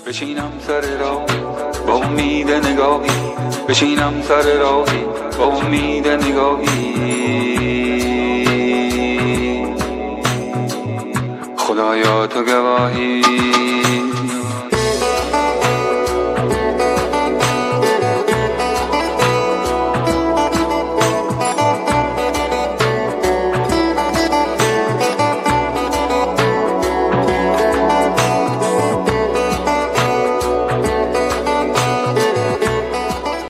بشینم سر راهی با امید نگاهی، بشینم سر راهی با امید نگاهی. خدایا تو گواهی